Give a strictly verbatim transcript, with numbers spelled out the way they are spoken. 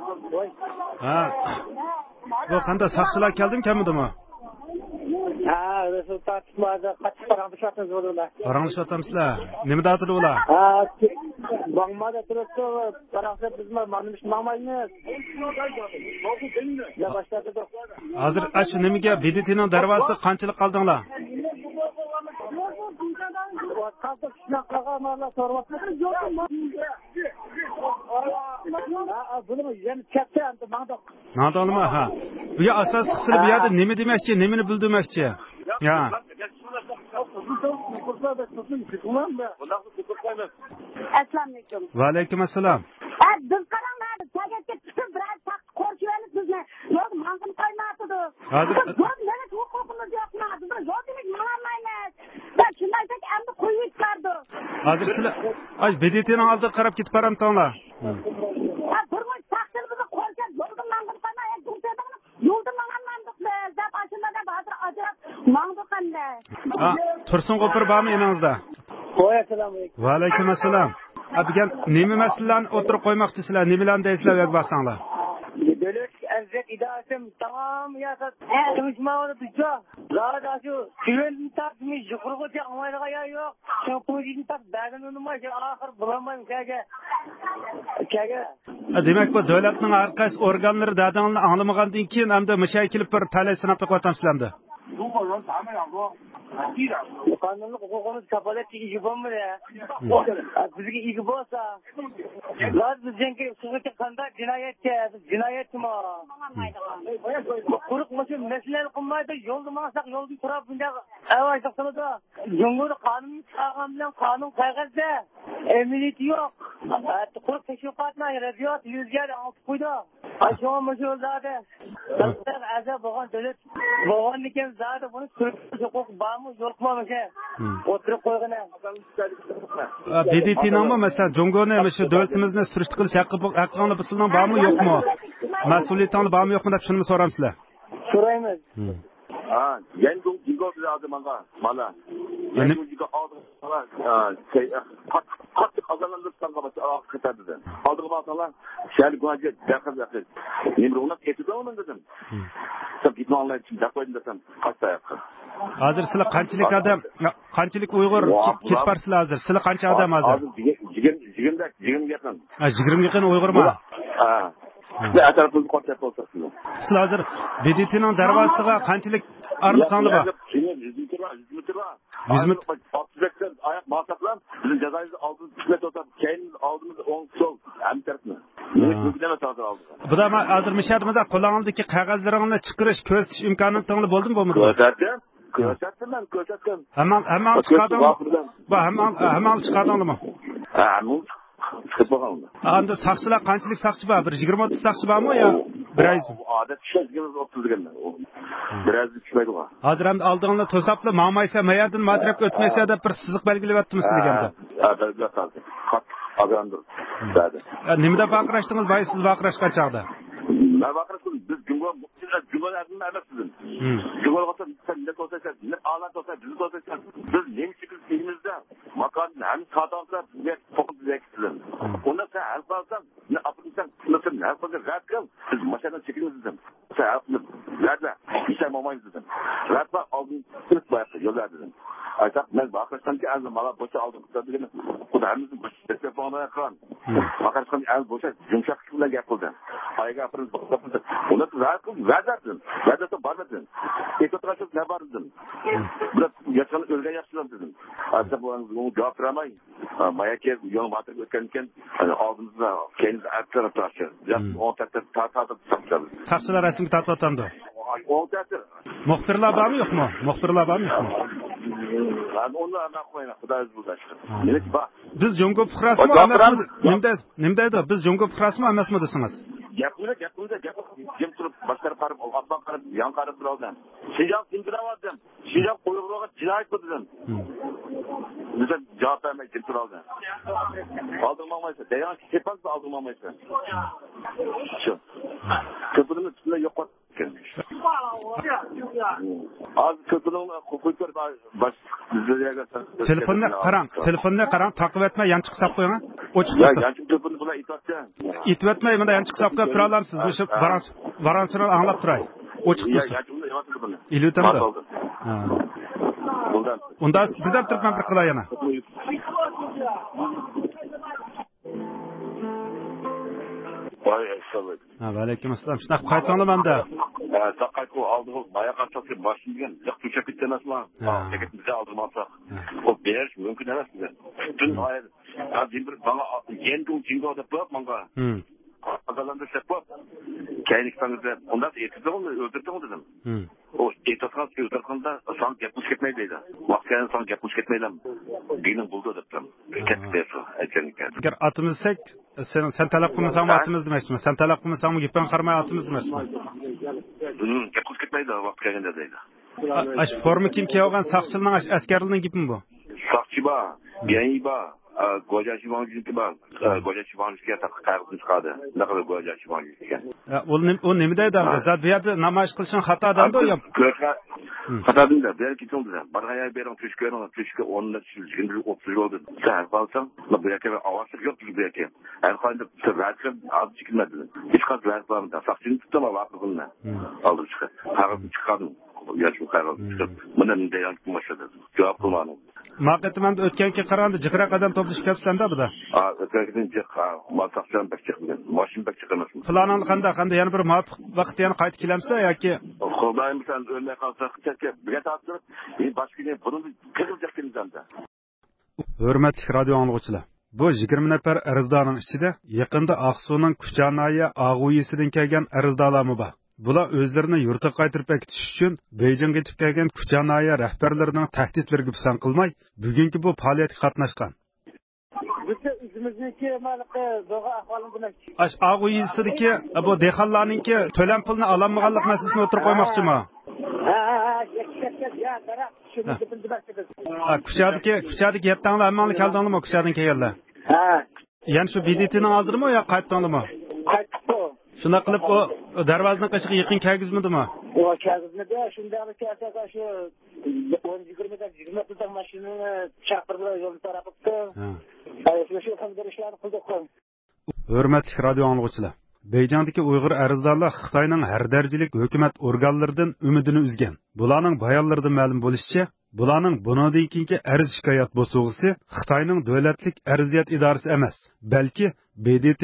Ha. Bu qanday saqchilar keldimi kamidimi? Ha, resultat chiqmadi. Qattiq qarang'ishyapmiz ular. Qarang'ishyapsizlar. Nima da'tili ular? Ha, bog'mada turibdi, qarasa biz mana shu ma'maymiz. Ya boshladi. Hozir ash nimaga B D T'ning darvozasi qanchalik qaldinglar? Qattiq shunaqa qilganlar so'rayapti. Ha, buni yana katta endi manda. Nodolma ha. Bu ya asos qismi bu yerda nima demoqchi, nimani bildirmoqchi? Ya. Assalomu alaykum. Va alaykum assalom. Ha, biz qaranglar, sagatga chiqib biroz taqib qo'rqyapmiz bizni. Yo'q, ma'qul qo'ymadi. Hozir meni huquqimiz yo'qmadi. Biz yo'qlik ma'lamaymiz. Va shundaysak endi qo'yib chiqardi. hozir sizlar ay B D T'ning oldiga qarab ketib baramtonglar. Ha, turmush taqdir bizni qo'rqib, yo'lda ma'qul qo'ymay, yo'lda ma'qullandik biz. Deb ashulada hozir ajrab ma'qul qanda. Ha, Tursun qo'pir bormi eningizda? Voy assalomu alaykum. Va alaykum assalom. Abigan nima masalalarni o'tirib qo'ymoqchisizlar? Nimalarni deysizlar yo'q baqsanglar? Devlet erzek idaretim tamam yasat. Konuşmaları bizde. Zaten şu güvenlik takmış yukarıda amayla ya yok. Şu polisin tak derden olmaz. Ahir bulamayım kege. Kege. Demak bu davlatning har qaysi organlari dadangni anglamagandan keyin hamda mushakilib bir talay sinab qo'yapsizlar. Kanunluk hukukunu kapalet işi bomba ya. Bizge iyi bolsa. Laz bizdenki sığıtı kanda cinayet ya. Cinayet mi? Kuruk musun meseleleri kılmaydı. Yolda mağasak yolda turab bunda avaşlıksını da. Cumhur kanun sağlam bilen kanun kaygazda. Emniyeti yok. Kuruk teşvikatına rediyat yüzger altı koydu. Aşağı meşhur zaten. Zaten azab boğan devlet. Boğan diken zaten bunu kuruk hukuk bağımı yo'qmamış. O'tirib qo'ygina. B D T'ning masalan Jongoni shu davlatimizni surishti qilish haqqi haqqini bizning bormi yo'qmi? Mas'uliyatingiz bormi yo'qmi deb shuni so'ramsizlar. So'raymiz. Ha, yangi jigo biladi menga. Mana. Yangi jigo oldi. Qattiq qazanlandirsanlar bo'lsa oq ketadi. Oldiga borsalar, shal go'ja daqib daqib. Men buni ketib dedim. Sen gitmoqlar için daqo'ydim desam, qattiq. Hozir sizlar qanchalik odam, qanchalik Uyg'ur ketib barsizlar hozir? Sizlar qancha odam hozir? yigirma yigirma yigirma yaqin. Ha, yigirma yaqin Uyg'urmi? Ha. Sizlar atrofini qo'rqib o'tirsizlar. Sizlar hozir B D T'ning darvozasiga qanchalik arliqanli bor? yuz metr. Ayak masaflar bizim cezayirde aldığımız hizmet otar. Keyin aldığımız on sol hem tarafını. Ne bilemez hazır aldık. Bu da hozir mishadimizda qo'ling'izdagi qog'ozlaringni chiqarish, ko'rsatish imkoniyatini bo'ldimi bo'lmadi? Ko'rsatdim. Ko'rsatdim men, ko'rsatdim. Hamma hamma chiqadimi? Bu hamma hamma chiqadimi? Ha, hamma chiqib qoldi. Endi saqchilar qanchalik saqchi bor? Bir yigirma o'ttiz saqchi bormi yo bir oz? Odat tushadigan o'ttiz deganlar. Biraz tushmaydi bu. Hozir ham oldingizda to'sapli mamaysa mayadin matrabga o'tmaysa deb bir siziq belgilayaptimi sizlarga? Ha, belgiladi. Xat agandir. Dedi. Nimada baqirashdingiz, boy siz baqirashgan chaqda? Ben baqirashdim. Biz Cumhur Cumhuriyet'in emasizin. Cumhuriyet'in sen ne to'saysan, ne alat to'say, bizni to'saysan, biz nemchikil elimizda makan ham sadoqlar bizga to'qizlaysiz. Unda sen hal qilsan, ne apinsan, sen hal qilsan, rad qil. Biz mashadan chekimiz dedim. Sen hal qilib, radla, ishlar olmaymiz dedim. Radla oldin turib qo'yapti, yo'llar dedim. Aytaq, men baqirishdanki azim mala bo'cha oldim dedim. Xudo hamimizni bo'cha bo'lmay qolgan. Baqirishdan az bo'cha yumshoq bilan gap qildi. Ayga gapirib to'xtatdi. Unda rad qil, va'dasin. Va'dasi bormadim. Ekotrashib ne bardim. Biraz yaşan ölgen yaşlan dedim. Hatta bu onu cevap veremey. Mayake yo'l batır o'tganken oldimizda kendiniz artlarab turasiz. Ya on takdir tartib tutasiz. Saqchilar rasmiy tartibotanda. on takdir. Muxbirlar bormi yo'qmi? Muxbirlar bormi yo'qmi? Ben onunla ana koyana Xudo o'zi biladi. Biz Jongo fuqarosimi emasmi? Nimda nimda edi? Biz Jongo fuqarosimi emasmi desingiz? Gapini gapini gap jim turib boshqarib qarab, otdan qarab, yan qarab turardim. Şinjan tindiravadim. Şinjan qo'yibroqqa jinoyat qildim. Bize javob bermay jim turardim. Aldırmamaysa, dayan kepansa aldırmamaysa. Shu. Ko'pini tushunla yo'qotgan. Az ko'pini qo'yib baş bizlarga telefonni qarang, telefonni qarang, taqib etmay yanchiq qilib qo'ying. Ochiq bo'lsa. Ya yanchiq telefonni bilan aytayapti. Yetib o'tmay, bunda yanchi hisob qilib tura olamsiz. Shu varanchini anglab turay. Ochiq bo'lsin. Ilib o'tamdi. Ha. Unda birdan turib men bir qilay yana. Voy, assalomu Ha, alaykum assalom. Shunaqa qaytanglar-manda. Ha, taqayqo oldi, boya qartaqga boshlangan. Yo'q, tushib ketmasmi? Ha, ketimizni oldirmoqsak. O berish mumkin emas bizga. Butun oyat. Ha, bir bana yendu jingo deb qo'yib, menga. Hmm. Adalarda sepib. Kayniksanizda, unda etibdi uni o'ldirdim dedim. Hmm. O etibdan o'ldirganda son gapimiz ketmaydi deydi. Vaqtdan son gapimiz ketmaydi. Dinim buldu debdim. Ketdi aytganlar. Agar atımızsak, sen sen talab qilmasang atimiz demoqchiman. Sen talab qilmasang gapdan qarmay atimiz demoqchiman. Hmm, gapimiz ketmaydi vaqt kelganda deydi. Ash forma kim kiygan saqchining askarligining gapimi bu? Saqchi ba, yangi ba. Goja Shivanjiki bor. Goja Shivanjiga taqib chiqadi. Naqadar Goja Shivanjiga. O o nima deydi? Zat bu yerda namoyish qilishing xatodanmi yo? Xatodan belki to'g'ri. Barg'aya berib tushgan, tushga o'nlab tushgan o'ttiz bo'ldi. Sen qalsam, bu yerga ovoz yo'q bu yerga. Har qanday sirratib olib chiqmadi. Hech qanday rasmda saqchini tutama vaqtini olib chiqadi. Qarab chiqadi. Yaşım kaybetmiştim. Buna ne deyan kumaşadı. Cevap bulmadım. Maqetimanda o'tganga qaraganda jiqra qadam to'plashib kelibsanda buda. Ha, o'tgandan jiqra, masaqdan bakchiqman. Mashin bakchiqamas. Planing qanday? Qanday yana bir muvofiq vaqt yana qaytib kelamsa yoki Xudoyim san o'lmay qolsak, ketib, bilet olib, men boshqaga buni qilib kelganimda. Hurmatli radio anglovchilar. Bu yigirma nafar arzdorning ichida yaqinda Aqsuning Kuchanoyi Ag'uyisidan kelgan arzdorlarmi bor. Bular o'zlarini yurtga qaytarib ketirish uchun Beijingga yetib kelgan Kuchanoyi rahbarlarining tahdidlariga pisand qilmay, bugungi bu faoliyatga qatnashgan. Biz o'zimizniki malaqi do'g'a ahvolini bilamiz. Ash Ag'uyisidagi bu dehqonlarningki to'lam pulni ololmaganlik masalasini o'tirib qo'ymoqchimi? Ha, ya, taraf shuni bildirmoqchimiz. Ha, Kuchadagi, Kuchadagi yettanglar hammani keldinglarmi Kuchadan kelganlar? Ha. Ya'ni shu B D T'ning oldirmi yo qaytdinglarmi? Qaytdi. Shuna qilib o darvozaning qishiga yaqin kelgizmidimi? O kelgizmadi. Shunday kelsa shu o'n yigirma yigirma ta mashinani chaqirib yo'l tarafibdi. Ha. Shu qildirishlarni qildik. Hurmatli radio anglovchilar. Beijingdagi Uyg'ur arzdorlar Xitoyning har darajalik hukumat organlaridan umidini uzgan. Bularning bayonlaridan ma'lum bo'lishicha, bularning bundan keyingi arz shikoyat bo'sug'isi Xitoyning davlatlik arziyat idorasi emas, balki B D T